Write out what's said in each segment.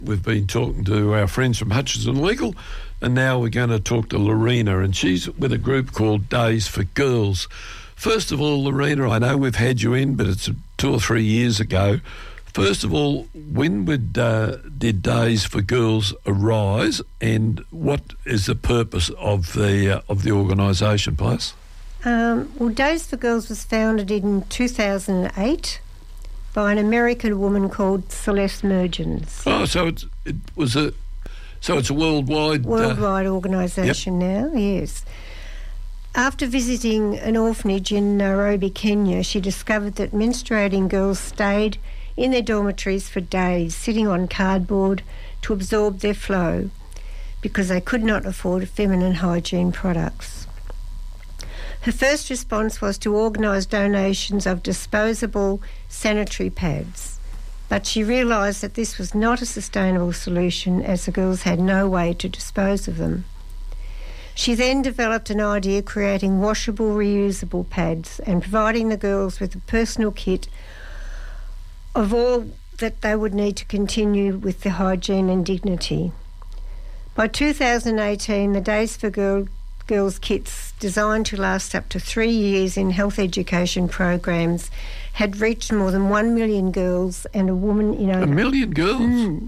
We've been talking to our friends from Hutchinson Legal, and now we're going to talk to Lorena, and she's with a group called Days for Girls. First of all, Lorena, I know we've had you in, but it's 2 or 3 years ago. First of all, when did Days for Girls arise, and what is the purpose of the organisation, please? Well, Days for Girls was founded in 2008 by an American woman called Celeste Mergens. Oh, so it's a worldwide organisation now. Yes. After visiting an orphanage in Nairobi, Kenya, she discovered that menstruating girls stayed in their dormitories for days, sitting on cardboard to absorb their flow because they could not afford feminine hygiene products. Her first response was to organise donations of disposable sanitary pads, but she realised that this was not a sustainable solution as the girls had no way to dispose of them. She then developed an idea creating washable, reusable pads and providing the girls with a personal kit of all that they would need to continue with their hygiene and dignity. By 2018, the Days for Girls kits, designed to last up to 3 years in health education programs, had reached more than 1 million girls and a woman in over... 1 million girls?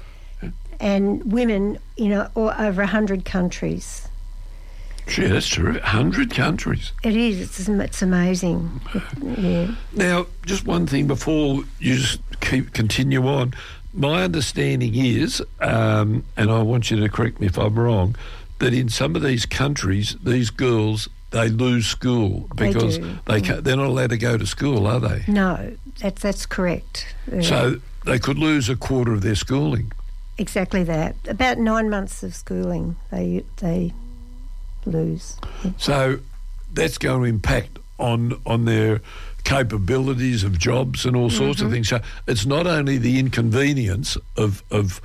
And women in over 100 countries. Gee, that's terrific. 100 countries. It is. It's amazing. Yeah. Now, just one thing before you just continue on. My understanding is, and I want you to correct me if I'm wrong, that in some of these countries, these girls, they lose school because they're not allowed to go to school, are they? No, that's correct. So they could lose a quarter of their schooling. Exactly that. About 9 months of schooling they lose. So that's going to impact on their capabilities of jobs and all sorts of things. So it's not only the inconvenience of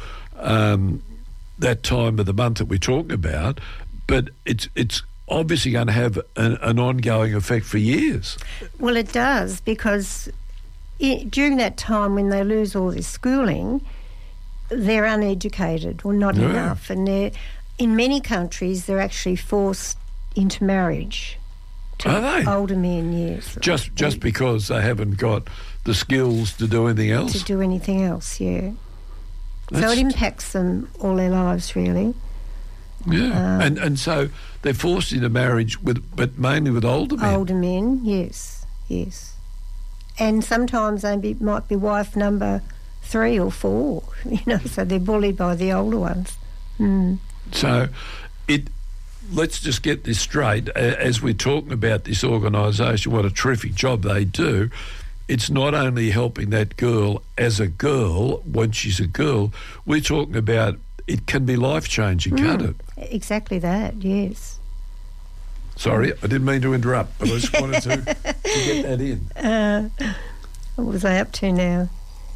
that time of the month that we're talking about, but it's obviously going to have an ongoing effect for years. Well, it does, because during that time when they lose all this schooling, they're uneducated or not enough, and in many countries they're actually forced into marriage to older men, yes. Just because they haven't got the skills to do anything else? To do anything else, yeah. So it impacts them all their lives, really. Yeah, and so they're forced into marriage but mainly with older men. Older men, yes. And sometimes they might be wife number 3 or 4, so they're bullied by the older ones. So let's just get this straight. As we're talking about this organisation, what a terrific job they do, it's not only helping that girl as a girl, once she's a girl, we're talking about it can be life-changing, can't it? Exactly that, yes. Sorry, I didn't mean to interrupt, but I just wanted to get that in. What was I up to now?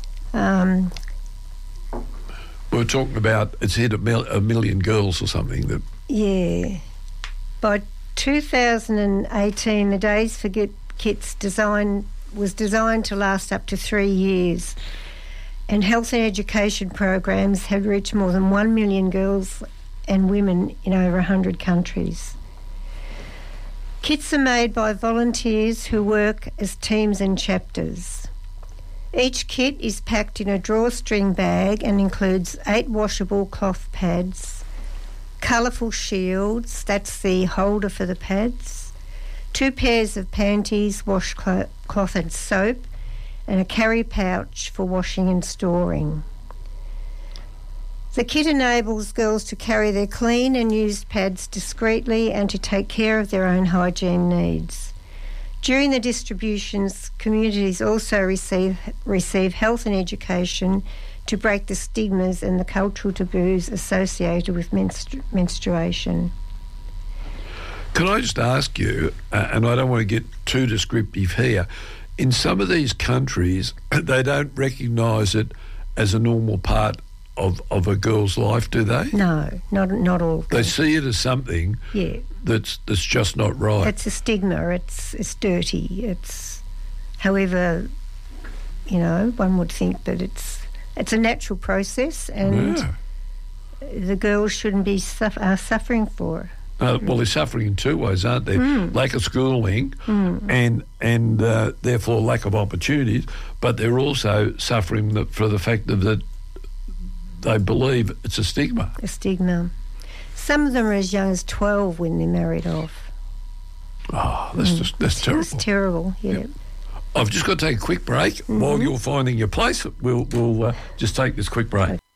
We were talking about it's hit a million girls or something. Yeah. By 2018, the Days for Kits was designed to last up to 3 years, and health and education programs had reached more than 1 million girls and women in over 100 countries. Kits are made by volunteers who work as teams and chapters. Each kit is packed in a drawstring bag and includes 8 washable cloth pads, colourful shields, that's the holder for the pads, 2 pairs of panties, washcloth and soap, and a carry pouch for washing and storing. The kit enables girls to carry their clean and used pads discreetly and to take care of their own hygiene needs. During the distributions, communities also receive health and education to break the stigmas and the cultural taboos associated with menstruation. Can I just ask you, and I don't want to get too descriptive here, in some of these countries, they don't recognise it as a normal part of a girl's life, do they? No, not all. They see it as something that's just not right. It's a stigma. It's dirty. It's, however, one would think that it's it's a natural process, and the girls shouldn't be suffering for it. Well, they're suffering in two ways, aren't they? Lack of schooling and therefore lack of opportunities, but they're also suffering for the fact that they believe it's a stigma. A stigma. Some of them are as young as 12 when they're married off. Oh, that's terrible. It's terrible, yeah. Yep. I've just got to take a quick break. While you're finding your place, we'll just take this quick break. Okay.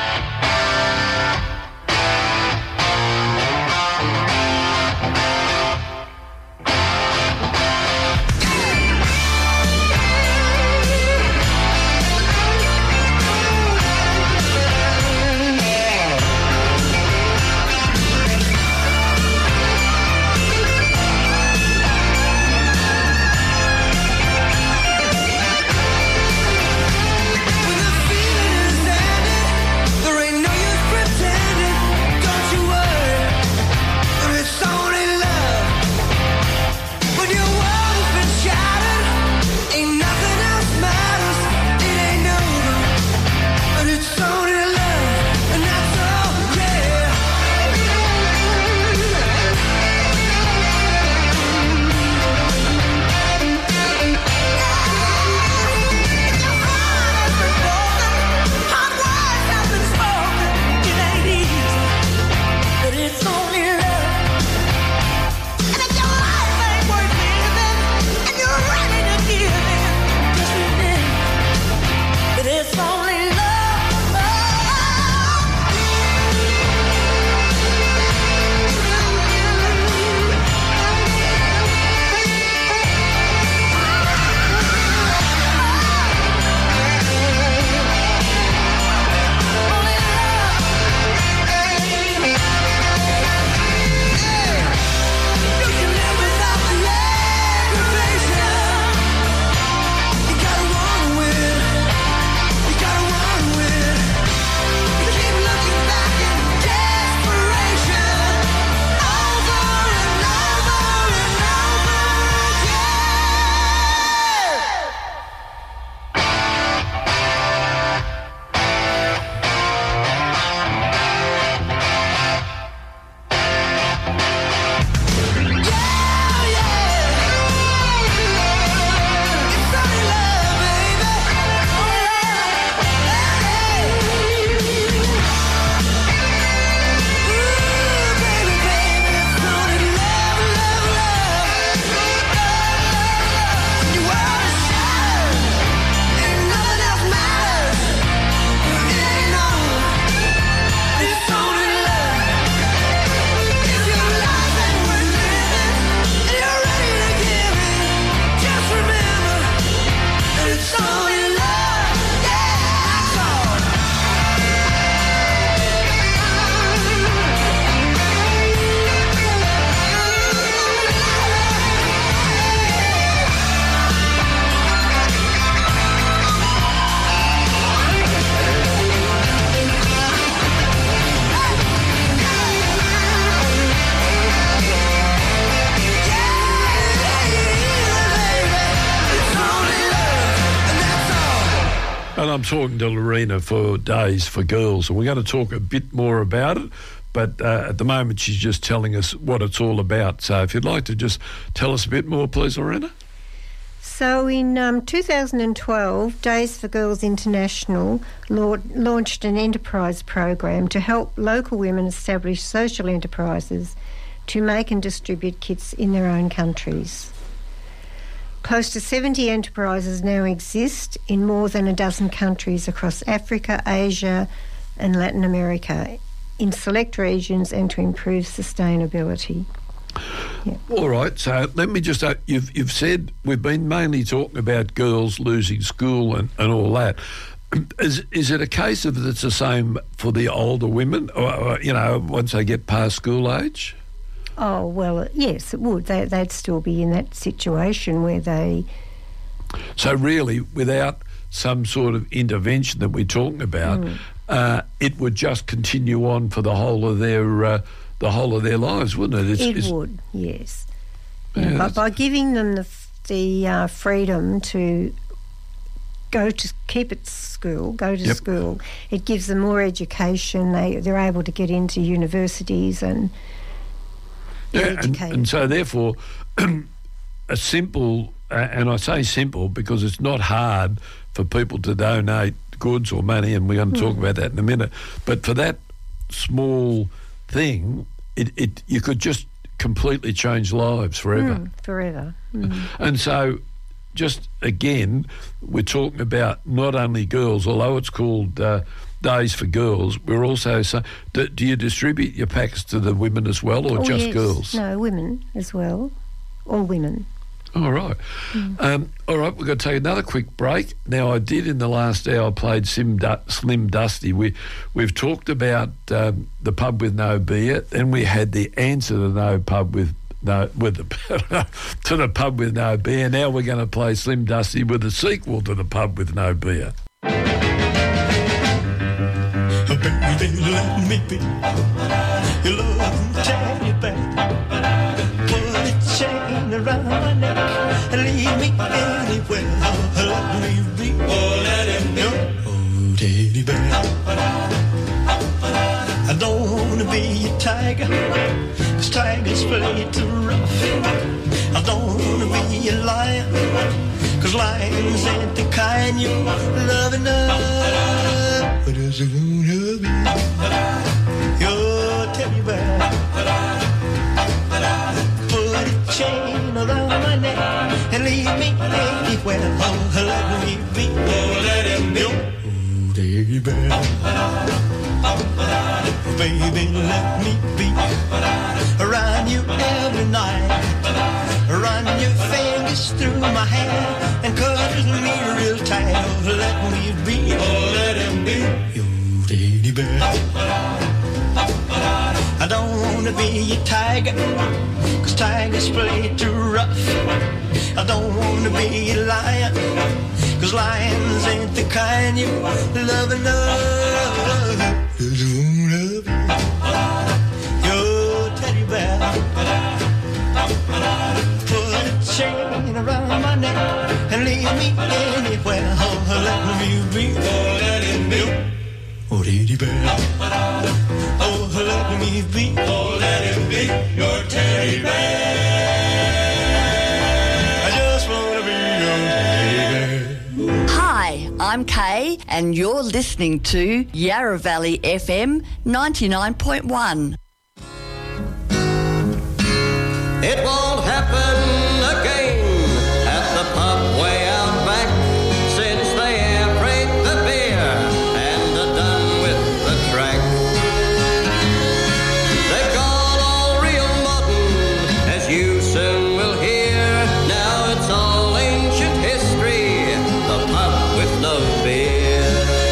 And I'm talking to Lorena for Days for Girls, and we're going to talk a bit more about it. But at the moment, she's just telling us what it's all about. So if you'd like to just tell us a bit more, please, Lorena. So in 2012, Days for Girls International launched an enterprise program to help local women establish social enterprises to make and distribute kits in their own countries. Close to 70 enterprises now exist in more than a dozen countries across Africa, Asia and Latin America in select regions and to improve sustainability. Yep. All right, so let me just, you've said we've been mainly talking about girls losing school and all that. Is it a case of it's the same for the older women, or, you know, once they get past school age? Oh, well, yes, it would. They'd still be in that situation where they... So really, without some sort of intervention that we're talking about, it would just continue on for the whole of their lives, wouldn't it? It would, yes. Yeah, by giving them the freedom to keep at school, go to school. It gives them more education. They're able to get into universities and get educated. And so therefore, a simple, and I say simple because it's not hard for people to donate goods or money, and we're going to talk about that in a minute. But for that small thing, you could just completely change lives forever. Forever. And so, just again, we're talking about not only girls, although it's called Days for Girls, we're also saying, do you distribute your packs to the women as well, or just girls? No, women as well. All women. All right. All right, we're going to take another quick break. Now, I did in the last hour, I played Slim Dusty. We've talked about the pub with no beer, then we had the answer to the pub with no beer. Now we're going to play Slim Dusty with the sequel to the pub with no beer. Baby, let me be your love teddy bear. Put a chain around my neck and leave me anywhere. Let me be, let him be your teddy bear. I don't want to be a tiger, 'cause tigers play too rough. I don't want to be a lion, 'cause lions ain't the kind you love enough. But I just wanna be your teddy bear. Put a chain around my neck and leave me anywhere. Oh, let me be, let him be your teddy bear. Baby, let me be around you every night. Run your fingers through my hair and cuddle me real tight. Oh, let me be, let him be your teddy bear. I don't wanna be a tiger, 'cause tigers play too rough. I don't wanna be a lion, 'cause lions ain't the kind you love enough. Just wanna be your teddy bear. Put a chain around my neck and leave me anywhere. Oh, let me be, let him be, oh, teddy bear. Oh, let me be, let him be your teddy bear. I just wanna be your teddy bear. Hi, I'm Kay, and you're listening to Yarra Valley FM 99.1. It won't happen again at the pub way out back, since they air freight the beer and are done with the track. They've gone all real modern, as you soon will hear. Now it's all ancient history, the pub with no beer.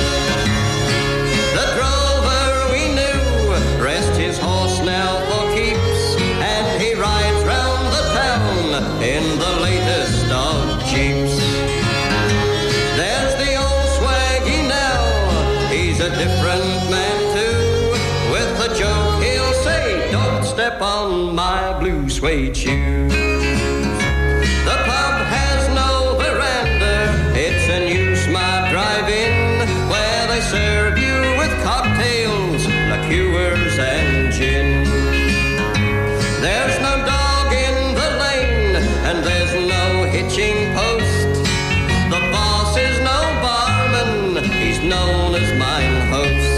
The drover we knew rest his horse now for keeps, and he rides round the town in the latest of jeeps. There's the old swaggy now, he's a different man too. With a joke he'll say, don't step on my blue suede shoes. The pub has no veranda, it's a new smart drive-in, where they serve you with cocktails, liqueurs and gin. There's no dog in the lane, and there's no hitching post. The boss is no barman, he's known as mine host.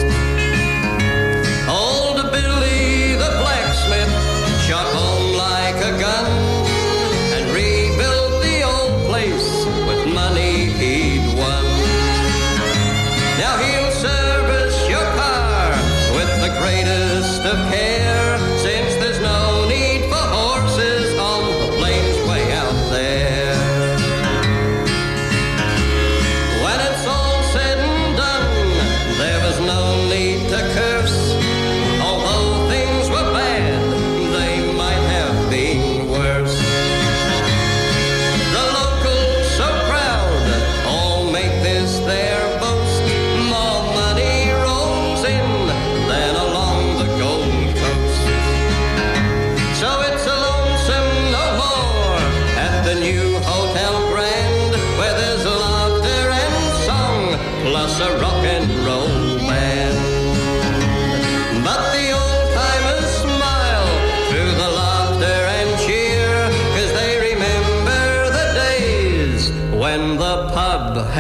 Old Billy the blacksmith shot home like a gun,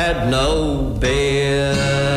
had no beer.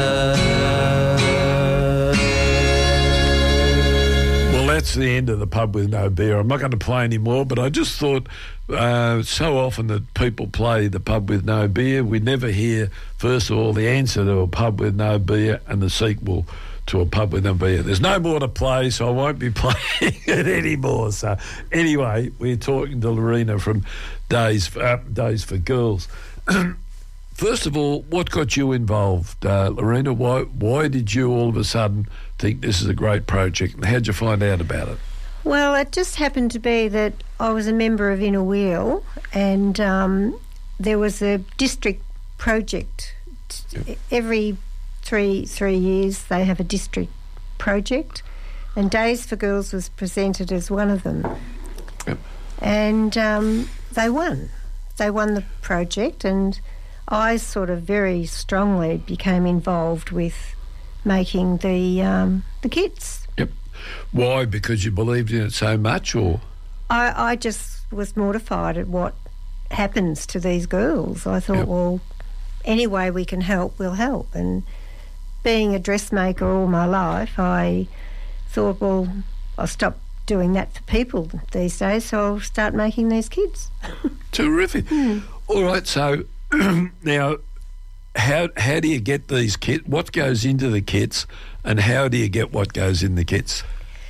Well, that's the end of the pub with no beer. I'm not going to play any more, but I just thought so often that people play the pub with no beer, we never hear, first of all, the answer to a pub with no beer and the sequel to a pub with no beer. There's no more to play, so I won't be playing it anymore. So anyway, we're talking to Lorena from Days for Girls. First of all, what got you involved, Lorena? Why did you all of a sudden think this is a great project, and how'd you find out about it? Well, it just happened to be that I was a member of Inner Wheel, and there was a district project. Yep. Every three years they have a district project, and Days for Girls was presented as one of them. Yep. And they won. They won the project, and I sort of very strongly became involved with making the kits. Yep. Why? Because you believed in it so much, or? I just was mortified at what happens to these girls. I thought, Yep. well, any way we can help, we'll help. And being a dressmaker all my life, I thought, well, I'll stop doing that for people these days, so I'll start making these kids. Terrific. All right, so now, how do you get these kits? What goes into the kits, and how do you get what goes in the kits?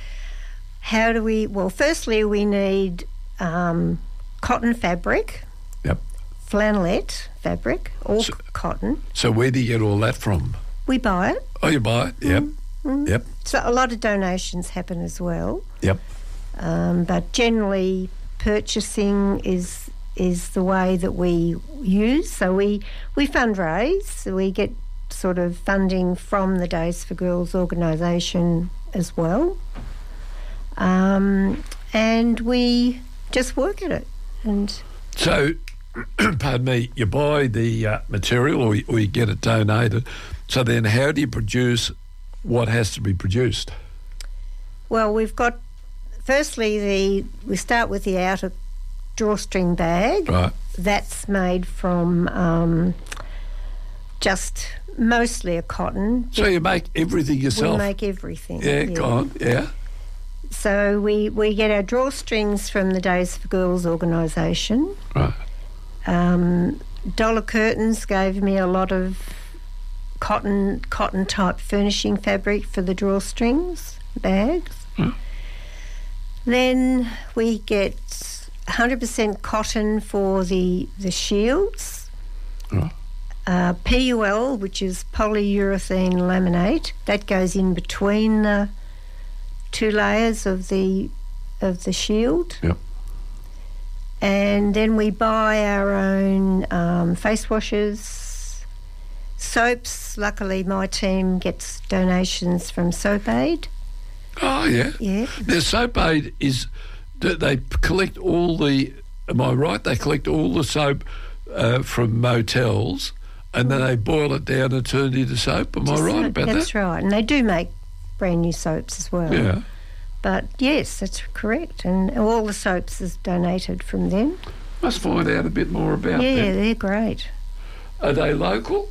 How do we... Well, firstly, we need cotton fabric, Yep. flannelette fabric, all cotton. So where do you get all that from? We buy it. Oh, you buy it? Yep. Yep. So a lot of donations happen as well. Yep. But generally purchasing is the way that we use. So we fundraise. So we get sort of funding from the Days for Girls organisation as well. And we just work at it. And So, pardon me, you buy the material or you get it donated. So then how do you produce what has to be produced? well, we've got firstly we start with the outer drawstring bag. Right. That's made from just mostly a cotton. So you make everything yourself? We make everything. Yeah, go on, yeah. So we get our drawstrings from the Days for Girls organisation. Right. Dollar Curtains gave me a lot of cotton type furnishing fabric for the drawstrings bags. Then we get 100% cotton for the shields. Right. PUL, which is polyurethane laminate, that goes in between the two layers of the shield. Yep. And then we buy our own face washers, soaps. Luckily, my team gets donations from Soap Aid. Oh, yeah. Yeah. Now, Soap Aid is, they collect all the, am I right? They collect all the soap from motels and then they boil it down and turn it into soap. Am I right about that? That's right. And they do make brand new soaps as well. Yeah. But yes, that's correct. And all the soaps is donated from them. Must find out a bit more about Yeah, them. they're great. Are they local?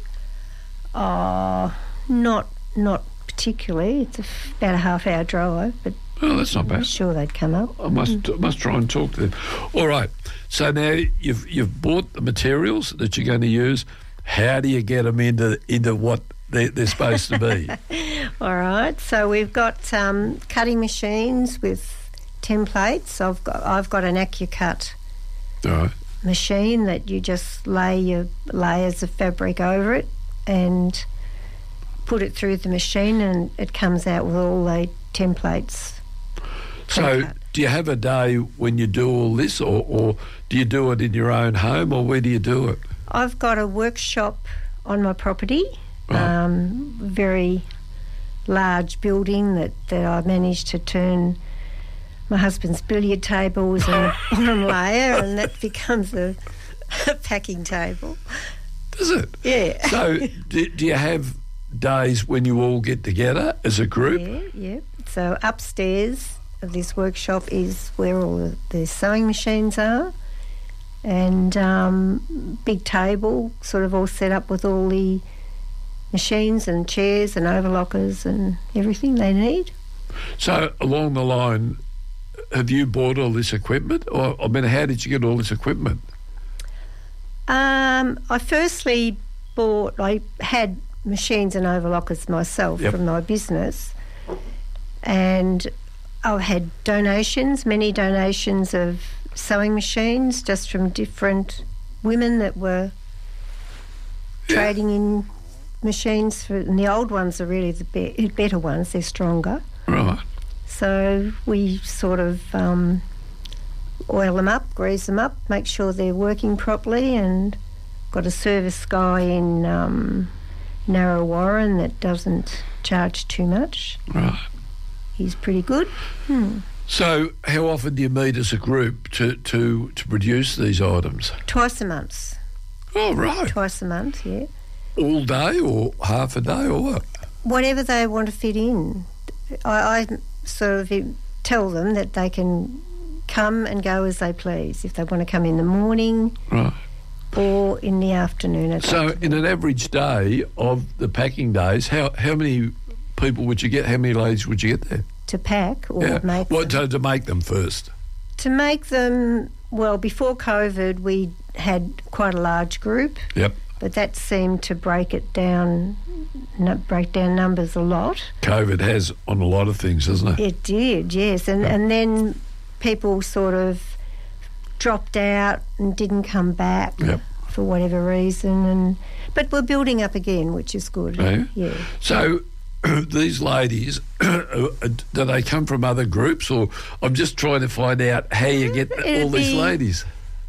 Not particularly. It's about a half-hour drive, but Oh, that's not I'm bad. sure they'd come up. I must try and talk to them. All right. So now you've bought the materials that you're going to use. How do you get them into what they're supposed to be? All right. So we've got cutting machines with templates. I've got an AccuCut All right. machine that you just lay your layers of fabric over it and put it through the machine, and it comes out with all the templates. So precut. do you have a day when you do all this, or do you do it in your own home, or where do you do it? I've got a workshop on my property, Right. very large building that I managed to turn my husband's billiard table was on the bottom layer, and that becomes a packing table. Does it? Yeah. So do you have days when you all get together as a group? Yeah. So upstairs of this workshop is where all the sewing machines are, and big table, sort of all set up with all the machines and chairs and overlockers and everything they need. So along the line, have you bought all this equipment? Or, I mean, how did you get all this equipment? I firstly I had machines and overlockers myself from my business, and I had many donations of sewing machines just from different women that were trading in machines, and the old ones are really the better ones, they're stronger. Right. So we sort of oil them up, grease them up, make sure they're working properly, and got a service guy in Narrow Warren that doesn't charge too much. Right. He's pretty good. So how often do you meet as a group to produce these items? Twice a month. Oh, right. Twice a month, yeah. All day or half a day or what? Whatever they want to fit in. I sort of tell them that they can come and go as they please. If they want to come in the morning, right, or in the afternoon. So in an average day of the packing days, how many people would you get? How many ladies would you get there? To pack or make them? To make them first? To make them, well, before COVID we had quite a large group. Yep. But that seemed to break down numbers a lot. COVID has on a lot of things, hasn't it? It did, yes. And then people sort of dropped out and didn't come back for whatever reason. But we're building up again, which is good. Yeah. So these ladies, do they come from other groups, or I'm just trying to find out how you get all these ladies?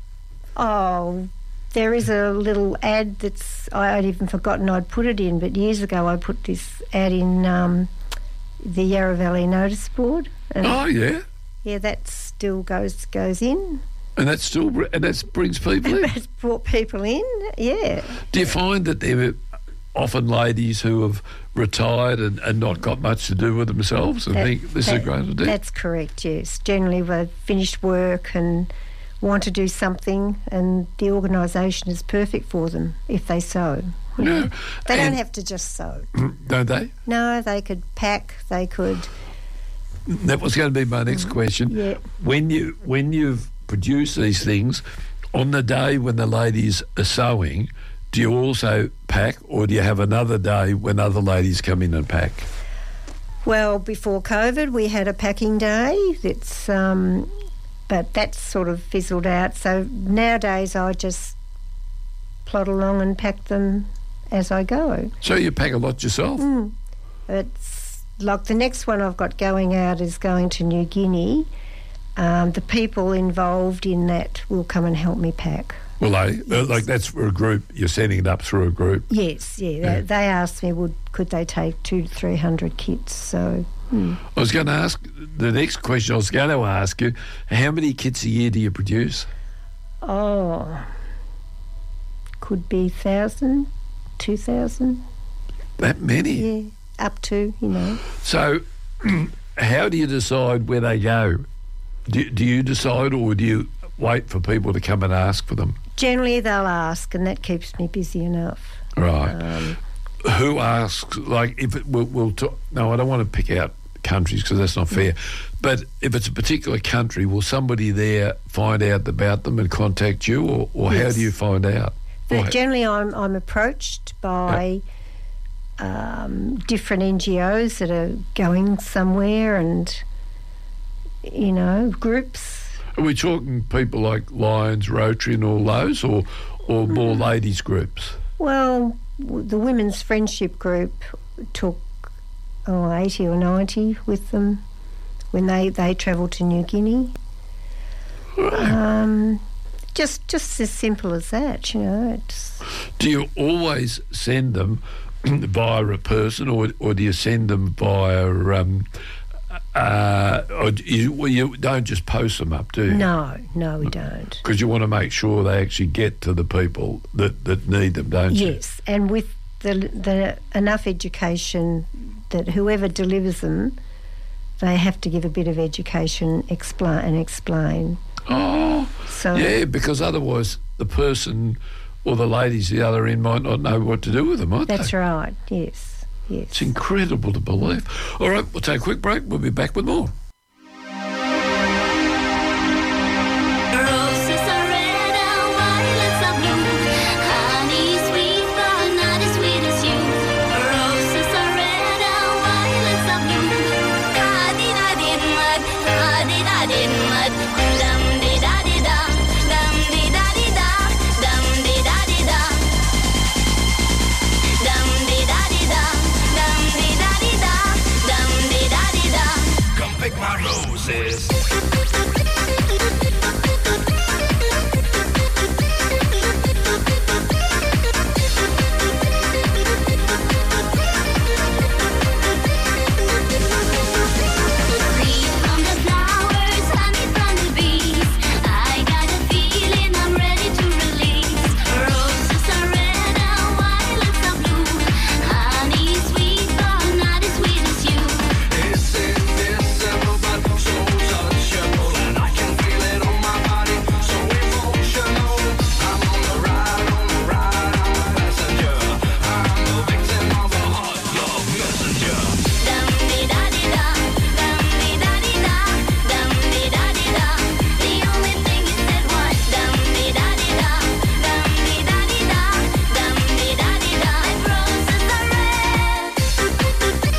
Oh, there is a little ad I'd even forgotten I'd put it in, but years ago I put this ad in the Yarra Valley notice board. Oh, yeah? Yeah, that still goes in. And that brings people in? It's brought people in, yeah. Do you find that there are often ladies who have retired and not got much to do with themselves and think this is a great idea? That's correct, yes. Generally they've finished work and want to do something, and the organisation is perfect for them if they sew. Yeah. They don't have to just sew. Don't they? No, they could pack, they could... That was going to be my next question. Yeah. When you've produced these things, on the day when the ladies are sewing, do you also pack, or do you have another day when other ladies come in and pack? Well, before COVID we had a packing day. But that's sort of fizzled out. So nowadays I just plod along and pack them as I go. So you pack a lot yourself? It's like the next one I've got going out is going to New Guinea. The people involved in that will come and help me pack. Well, like that's for a group. You're setting it up through a group. Yes, yeah. They asked me, could they take 200 to 300 kits? So I was going to ask, the next question I was going to ask you, how many kits a year do you produce? Oh, could be 1,000, 2,000. That many? Yeah, up to, So how do you decide where they go? Do you decide, or do you wait for people to come and ask for them? Generally they'll ask, and that keeps me busy enough. Right. Who asks? Like, if we'll talk, no, I don't want to pick out countries because that's not fair. But if it's a particular country, will somebody there find out about them and contact you, or Yes. how do you find out? Generally, I'm approached by different NGOs that are going somewhere, and groups. Are we talking people like Lions, Rotary, and all those, or more ladies groups? Well, the Women's Friendship Group took 80 or 90 with them when they travelled to New Guinea. Just as simple as that, It's... Do you always send them via a person, or do you send them via... or you don't just post them up, do you? No, we don't. Because you want to make sure they actually get to the people that need them, don't you? Yes, and with the enough education that whoever delivers them, they have to give a bit of education and explain. Oh, So Yeah, because otherwise the person or the ladies the other end might not know what to do with them, might they? that's right. Yes, yes. It's incredible to believe. All right, we'll take a quick break. We'll be back with more. Roses are red and violets are blue. Honey is sweet, but not as sweet as you. Roses are red and violets are blue. Ha-dee-da-dee-mud, ha-dee-da-dee-mud. Dum-dee-da-dee-da, dum-dee-da-dee-da, dum-dee-da-dee-da. Dum-dee-da-dee-da, dum-dee-da-dee-da, dum-dee-da-dee-da. Come pick my roses. Breeze from the flowers, honey from the bees. I got a feeling I'm ready to release. Roses are red and violets are blue. Honey is sweet, but not as sweet as you. It's indivisible but so touchable, and I can feel it on my body, so emotional. I'm on the ride, I'm a passenger. I'm the victim of a hot love messenger. Dum-dee-da-dee-da, dum-dee-da-dee-da, dum-dee-da-dee-da. The only thing you said was dum-dee-da-dee-da, dum-dee-da-dee-da, dum-dee-da-dee-da. And roses are red.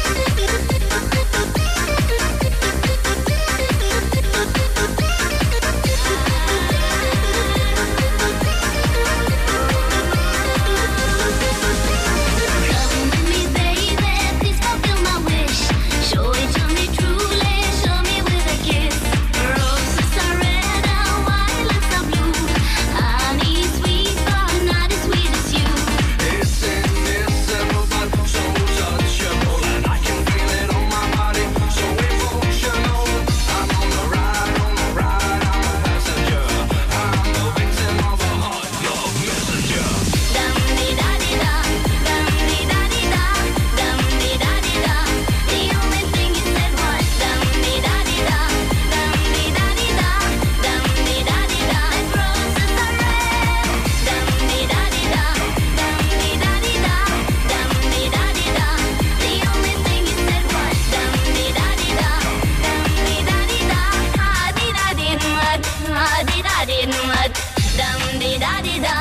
Come with me, baby, please fulfill my wish. Show it to me truly, show me with a kiss. Roses are red and violets are blue. Honey is sweet, but not as sweet as you. It's indivisible but so touchable, and I can feel it on my body, so emotional. I'm on the ride, I'm a passenger. I'm the victim of a hot love messenger. Dum-dee-da-dee-da, dum-dee-da-dee-da, dum-dee-da-dee-da. The only thing you said was dum-dee-da-dee-da, dum-dee-da-dee-da, dum-dee-da-dee-da. And roses are red. Dum-dee-da-dee-da, dum-dee-da-dee-da, dum-dee-da-dee-da. The only thing you said was dum-dee-da-dee-da, dum-dee-da-dee-da. Ha-dee-da-dee-mud, ha-dee-da-dee-mud. Dum-dee-da-dee-da.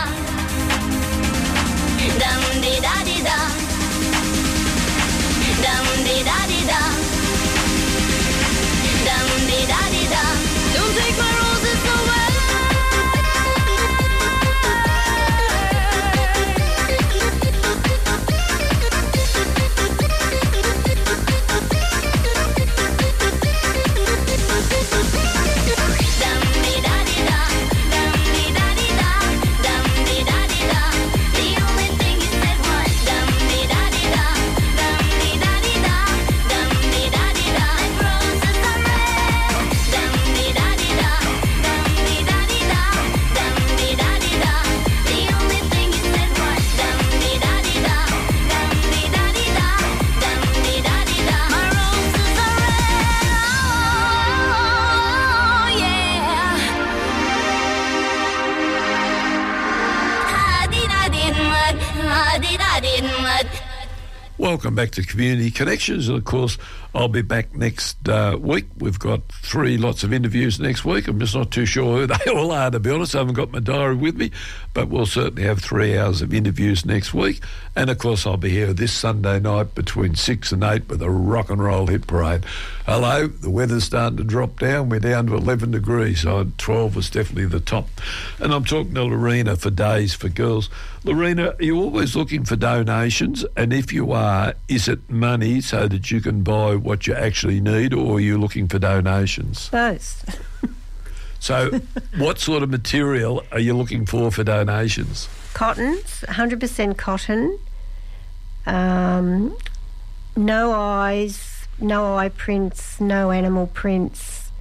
Dum-dee-da-dee-da. Dum-dee-da-dee-da. Dum-dee-da-dee-da. Don't take my roses away. Dum-dee-da-dee-da, dum-dee-da-dee-da, dum-dee-da-dee-da. The only thing you said was dum-dee-da-dee-da, dum-dee-da-dee-da, dum-dee-da-dee-da. And roses are red. Dum-dee-da-dee-da, dum-dee-da-dee-da, dum-dee-da-dee-da. The only thing you said was dum-dee-da-dee-da, dum-dee-da-dee-da, dum-dee-da-dee-da. My roses are red. Oh, yeah. Ha-dee-da-dee-mud, ha-dee-da-dee-mud. Welcome back to Community Connections. And, of course, I'll be back next week. We've got 3 lots of interviews next week. I'm just not too sure who they all are, to be honest. I haven't got my diary with me. But we'll certainly have 3 hours of interviews next week. And, of course, I'll be here this Sunday night between 6 and 8 with a rock and roll hit parade. Hello, the weather's starting to drop down. We're down to 11 degrees. So 12 was definitely the top. And I'm talking to Lorena for Days for Girls. Lorena, are you always looking for donations? And if you are, is it money so that you can buy what you actually need, or are you looking for donations? Both. So what sort of material are you looking for donations? Cottons, 100% cotton. No eyes, no eye prints, no animal prints.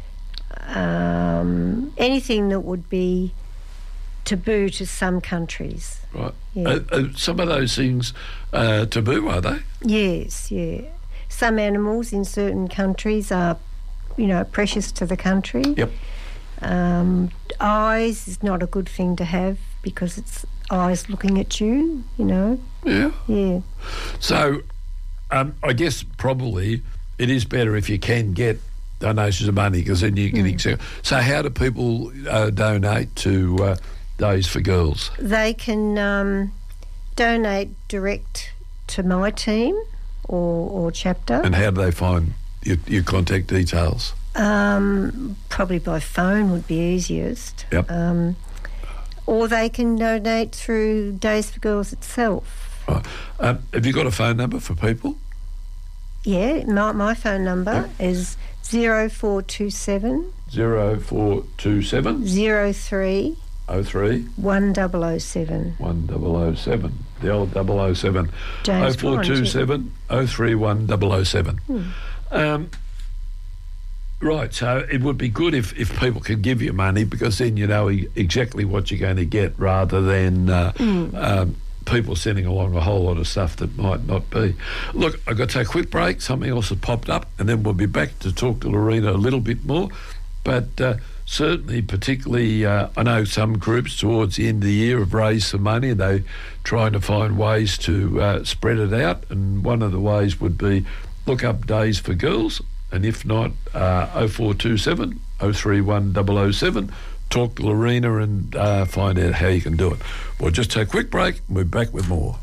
Anything that would be taboo to some countries. Right. Yeah. Some of those things taboo, are they? Yes, yeah. Some animals in certain countries are, precious to the country. Yep. Eyes is not a good thing to have because it's eyes looking at you, you know. Yeah. Yeah. So, I guess probably it is better if you can get donations of money because then you can. So, how do people donate to Days for Girls? They can donate direct to my team or chapter. And how do they find your contact details? Probably by phone would be easiest. Yep. Or they can donate through Days for Girls itself. Right. Have you got a phone number for people? Yeah, my phone number is 0427 0427 03 03 1007. 1007. The old 007. James 0427 03 1007. Right, so it would be good if people could give you money because then you know exactly what you're going to get rather than people sending along a whole lot of stuff that might not be. Look, I've got to take a quick break. Something else has popped up and then we'll be back to talk to Lorena a little bit more. But certainly, particularly, I know some groups towards the end of the year have raised some money and they're trying to find ways to spread it out. And one of the ways would be look up Days for Girls. And if not, 0427 031 007. Talk to Lorena and find out how you can do it. We'll just take a quick break and we're back with more.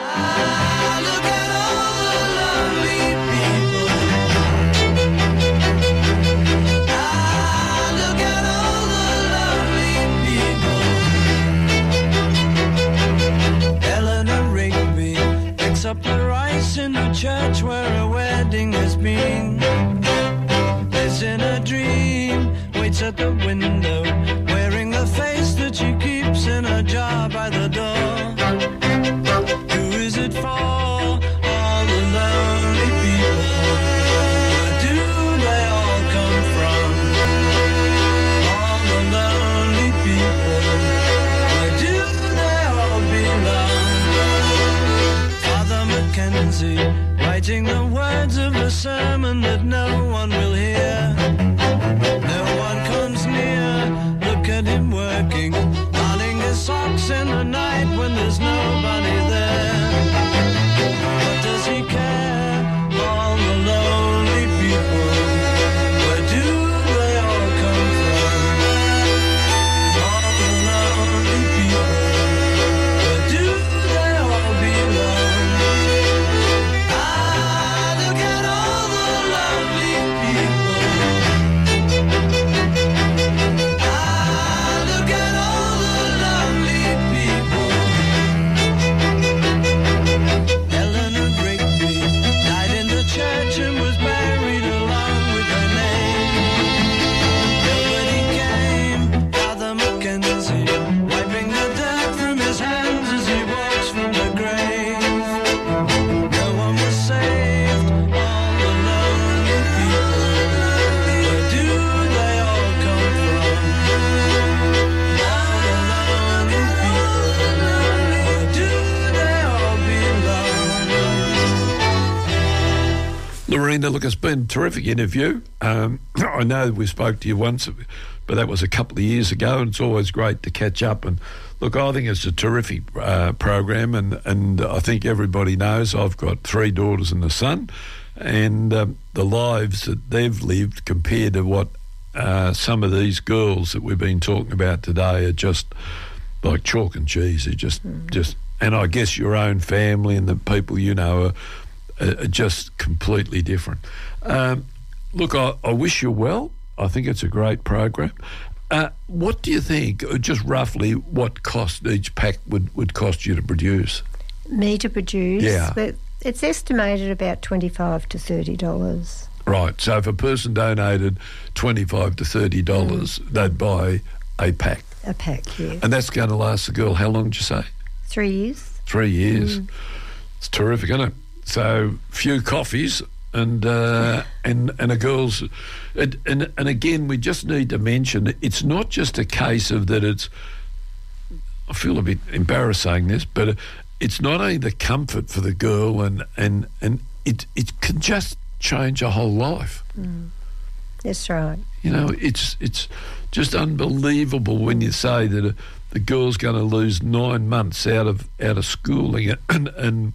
Eleanor Rigby picks up the rice in the church where a wedding has been. Lives in a dream, waits at the window, wearing the face that she keeps in a jar by the door. Who is it for? All the lonely people. Where do they all come from? All the lonely people. Where do they all belong? Father Mackenzie, writing the words of a sermon that no one will hear. No one comes near, look at him working, darning his socks in the night when there's nobody there. What does he care? All the lonely people, where do they all come from? All the lonely people, where do they all belong? Look at all the lovely people. Look at all the lovely people. Eleanor Rigby died in the church and was buried along with her name. Nobody came, Father Mackenzie, wiping the dirt from his hands as he walks from the grave. No one was saved, all the lonely people. Where do they all come from? All the lonely people. Where do they all belong? Lorena, look, it's been a terrific interview. I know we spoke to you once, but that was a couple of years ago, and it's always great to catch up. And look, I think it's a terrific program, and I think everybody knows I've got 3 daughters and a son, and the lives that they've lived compared to what some of these girls that we've been talking about today are just like chalk and cheese. They're just, and I guess your own family and the people you know are just completely different. Look, I wish you well. I think it's a great program. What do you think, just roughly, what cost each pack would cost you to produce? Me to produce? Yeah. But it's estimated about $25 to $30. Right, so if a person donated $25 to $30, they'd buy a pack. A pack, yeah. And that's going to last the girl, how long did you say? 3 years. 3 years. It's terrific, isn't it? So, few coffees and a girl's... And again, we just need to mention, it's not just a case of that it's... I feel a bit embarrassed saying this, but it's not only the comfort for the girl and it can just change a whole life. That's right. You know, it's just unbelievable when you say that the girl's going to lose 9 months out of schooling and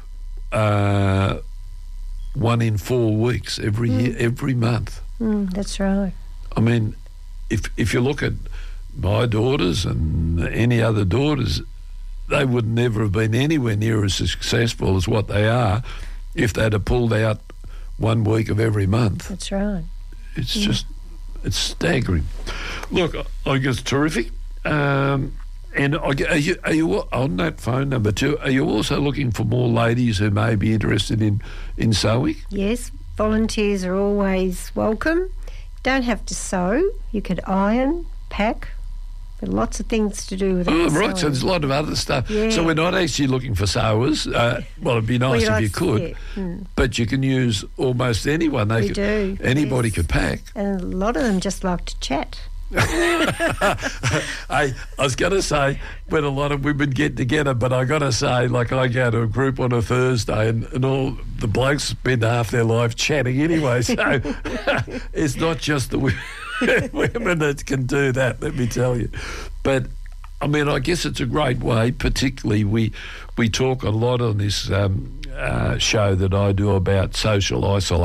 1 in 4 weeks every year, every month. That's right. I mean, if you look at my daughters and any other daughters, they would never have been anywhere near as successful as what they are if they'd have pulled out 1 week of every month. That's right. It's just, it's staggering. Look, I think it's terrific. And are you on that phone number too? Are you also looking for more ladies who may be interested in sewing? Yes, volunteers are always welcome. Don't have to sew. You could iron, pack. There are lots of things to do with it. Oh, right, so there's a lot of other stuff. Yeah. So we're not actually looking for sewers. Well, it'd be nice if you could. But you can use almost anyone. Anybody could pack. And a lot of them just like to chat. I was going to say when a lot of women get together, but I got to say, like I go to a group on a Thursday and all the blokes spend half their life chatting anyway. So it's not just the women that can do that, let me tell you. But I mean, I guess it's a great way. Particularly, we talk a lot on this show that I do about social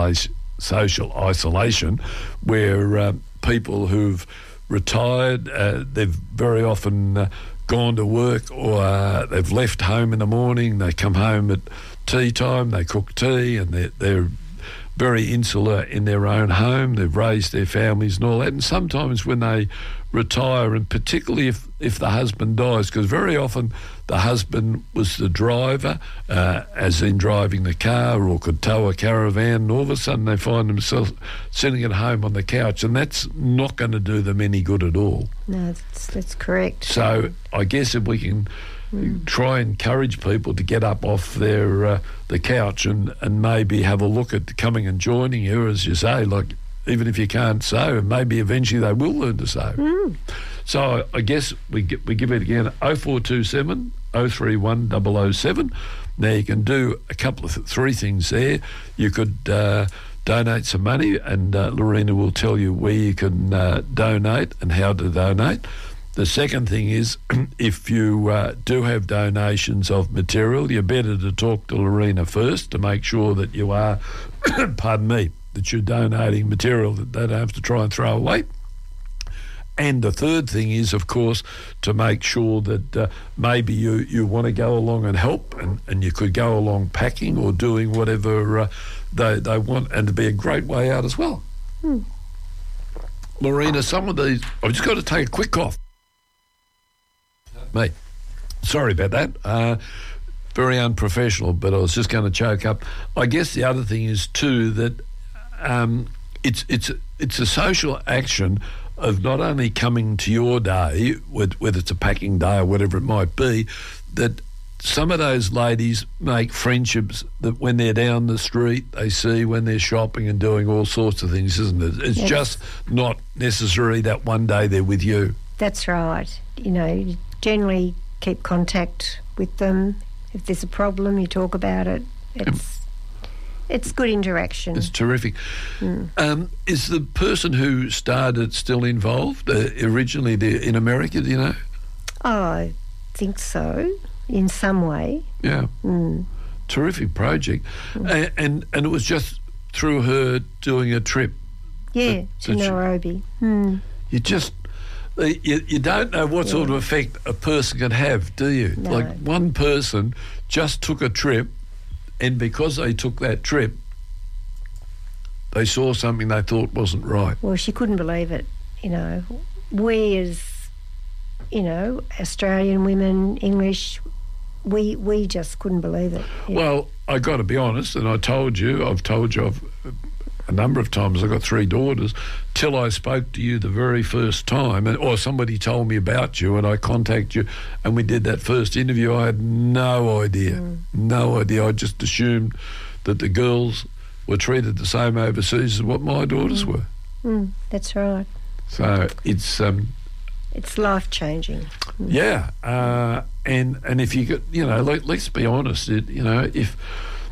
isolation, where people who've retired, they've very often gone to work, or they've left home in the morning. They come home at tea time. They cook tea, and they're very insular in their own home. They've raised their families and all that. And sometimes when they retire, and particularly if the husband dies, because very often the husband was the driver, as in driving the car, or could tow a caravan, and all of a sudden they find themselves sitting at home on the couch, and that's not going to do them any good at all. No, that's correct. So I guess if we can try and encourage people to get up off their the couch and maybe have a look at coming and joining you, as you say, like even if you can't sew, and maybe eventually they will learn to sew. So I guess we give it again, 0427 031 007. Now you can do a couple of three things there. You could donate some money, and Lorena will tell you where you can donate and how to donate. The second thing is, if you do have donations of material, you're better to talk to Lorena first to make sure that you are, pardon me, that you're donating material that they don't have to try and throw away. And the third thing is, of course, to make sure that maybe you want to go along and help, and you could go along packing or doing whatever they want, and to be a great way out as well. Lorena, some of these, I've just got to take a quick cough. Mate, sorry about that. Very unprofessional, but I was just going to choke up. I guess the other thing is too that it's a social action of not only coming to your day, whether it's a packing day or whatever it might be, that some of those ladies make friendships that when they're down the street they see when they're shopping and doing all sorts of things, isn't it? It's just not necessary that one day they're with you. That's right. You know, you generally keep contact with them. If there's a problem, you talk about it. It's good interaction. It's terrific. Is the person who started still involved originally in America, do you know? Oh, I think so, in some way. Yeah. Terrific project. And it was just through her doing a trip. Yeah, to Nairobi. You just... You don't know what sort of effect a person can have, do you? No. Like one person just took a trip, and because they took that trip, they saw something they thought wasn't right. Well, she couldn't believe it. You know, we as, you know, Australian women, English, we just couldn't believe it. Yeah. Well, I got to be honest, and I've told you a number of times, I've got 3 daughters, till I spoke to you the very first time, or somebody told me about you and I contacted you and we did that first interview. I had no idea. I just assumed that the girls were treated the same overseas as what my daughters were. That's right. So it's life-changing. Yeah. And if you could, you know, let's be honest, if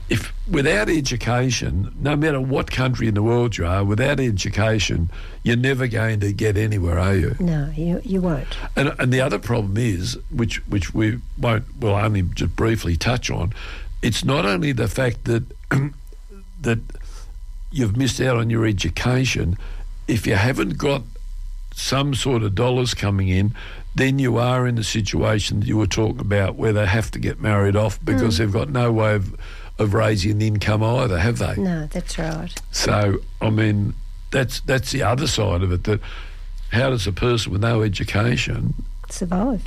if without education, no matter what country in the world you are, without education, you're never going to get anywhere, are you? No, you won't. And the other problem is, which we won't, will only just briefly touch on, it's not only the fact that that you've missed out on your education. If you haven't got some sort of dollars coming in, then you are in the situation that you were talking about where they have to get married off because they've got no way of raising income either, have they? No, that's right. So, I mean, that's the other side of it, that how does a person with no education Survive.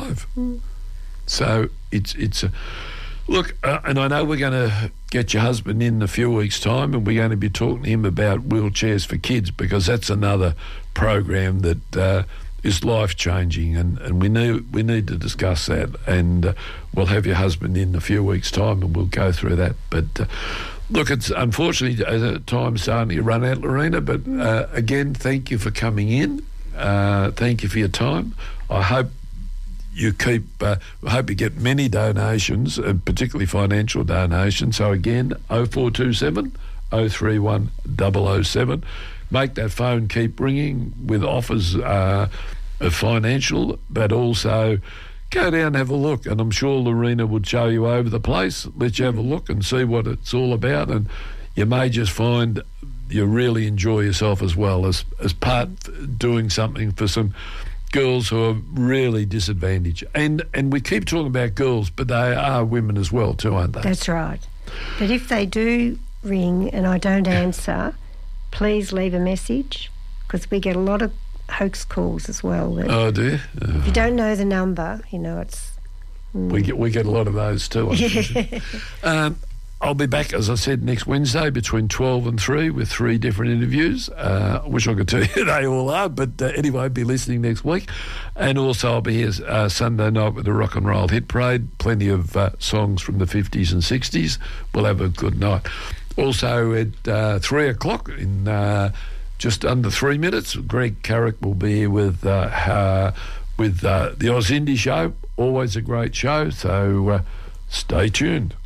So it's a... Look, and I know we're going to get your husband in a few weeks' time, and we're going to be talking to him about wheelchairs for kids, because that's another program that is life-changing, and we need to discuss that. And we'll have your husband in a few weeks' time, and we'll go through that. But look, it's unfortunately time's starting to run out, Lorena. But again, thank you for coming in. Thank you for your time. I hope you get many donations, particularly financial donations. So again, 0427 031 007. Make that phone keep ringing with offers of financial, but also go down and have a look. And I'm sure Lorena would show you over the place, let you have a look and see what it's all about. And you may just find you really enjoy yourself as well as part doing something for some girls who are really disadvantaged. And we keep talking about girls, but they are women as well too, aren't they? That's right. But if they do ring and I don't answer, please leave a message, because we get a lot of hoax calls as well. Oh, do you? If you don't know the number, it's... We get a lot of those too. I'll be back, as I said, next Wednesday between 12 and 3 with 3 different interviews. I wish I could tell you they all are, but anyway, be listening next week. And also I'll be here Sunday night with the Rock and Roll Hit Parade. Plenty of songs from the 50s and 60s. We'll have a good night. Also at 3 o'clock in just under 3 minutes, Greg Carrick will be here with the Oz Indie Show. Always a great show, so stay tuned.